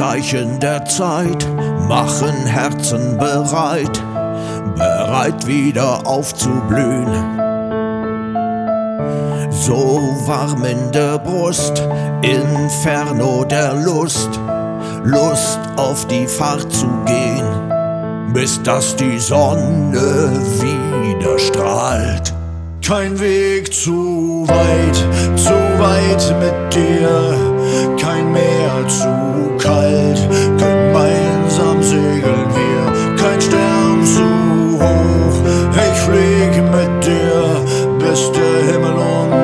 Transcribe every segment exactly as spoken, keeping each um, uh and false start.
Zeichen der Zeit machen Herzen bereit, bereit wieder aufzublühen. So warm in der Brust, Inferno der Lust, Lust auf die Fahrt zu gehen, bis dass die Sonne wieder strahlt. Kein Weg zu weit, zu weit mit dir, kein Meer zu kalt, gemeinsam segeln wir, kein Stern zu hoch, ich flieg mit dir, bis der Himmel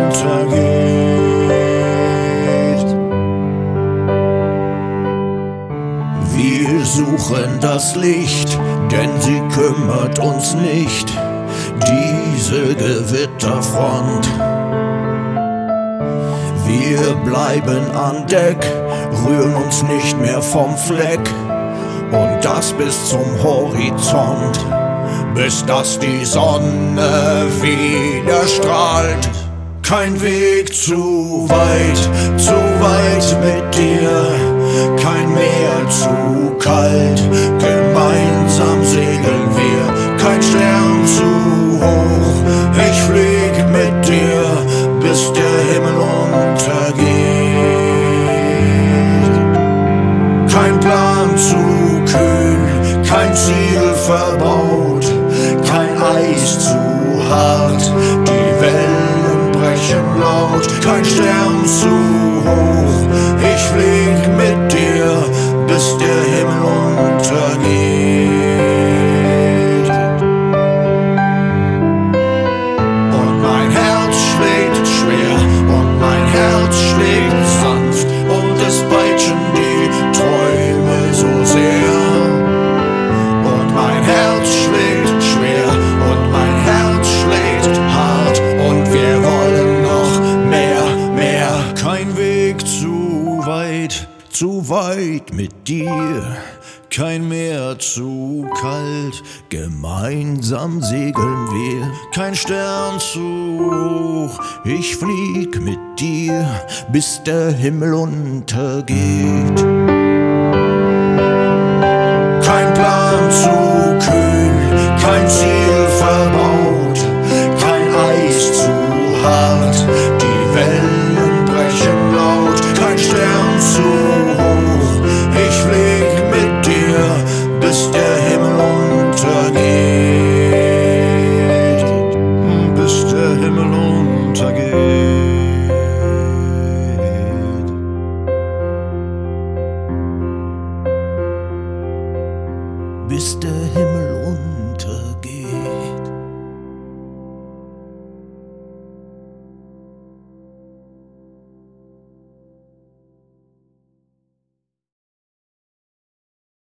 untergeht. Wir suchen das Licht, denn sie kümmert uns nicht, diese Gewitterfront. Wir bleiben an Deck, rühren uns nicht mehr vom Fleck, und das bis zum Horizont, bis dass die Sonne wieder strahlt. Kein Weg zu weit, zu weit mit dir, kein Meer zu kalt, gemeinsam segeln wir, kein Stern zu hoch, ich flieg mit dir, bis der Himmel untergeht. Kein Plan zu kühn, kein Ziel verbaut, kein Eis zu hart, die Wellen brechen laut, kein Stern zu hoch, ich flieg mit dir, bis der Himmel untergeht. Und mein Herz schlägt schwer und mein Herz schlägt sanft und es peitschen die Träume so sehr. Und mein Herz schlägt schwer und mein Herz schlägt hart und wir wollen noch mehr, mehr. Kein Weg zu weit, Zu weit mit dir, kein Meer zu kalt, gemeinsam segeln wir, kein Stern zu hoch, ich flieg mit dir, bis der Himmel untergeht. kein Plan zu kühn, kein Ziel verbaut, kein Eis zu hart, die Welt